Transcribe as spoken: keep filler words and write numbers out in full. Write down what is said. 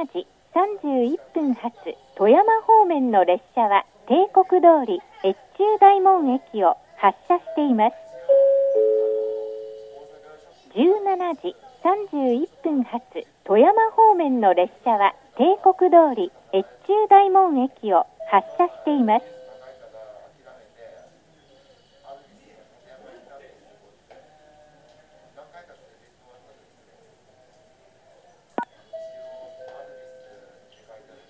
なじさんじゅういっぷん発富山方面の列車は帝国通り越中大門駅を発車しています。じゅうしちじさんじゅういっぷん発富山方面の列車は帝国通り越中大門駅を発車しています。